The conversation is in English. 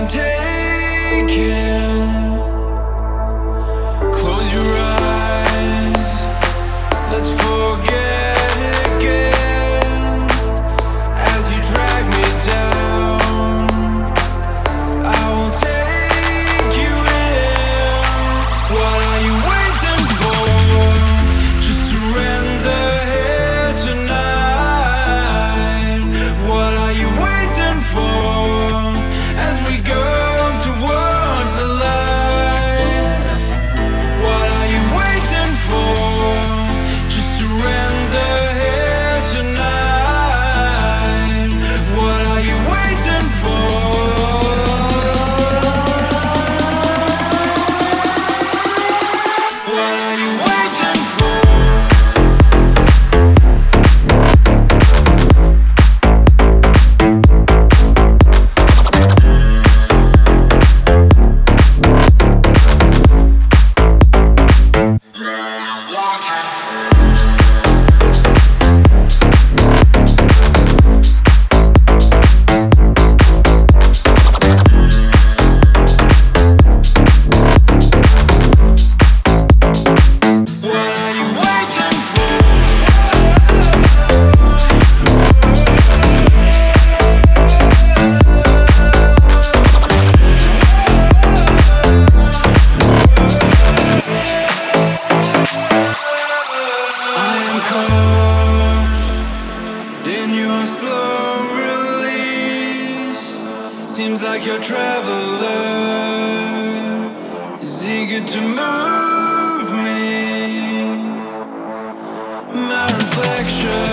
been taken. Close your eyes, let's forget it again. As you drag me down, I will take you in. What are you waiting for? Just surrender here tonight. What are you waiting for? As we go towards the lights. What are you waiting for? Just surrender here tonight. What are you waiting for? What are you waiting for? In your slow release, seems like your traveler is eager to move me. My reflection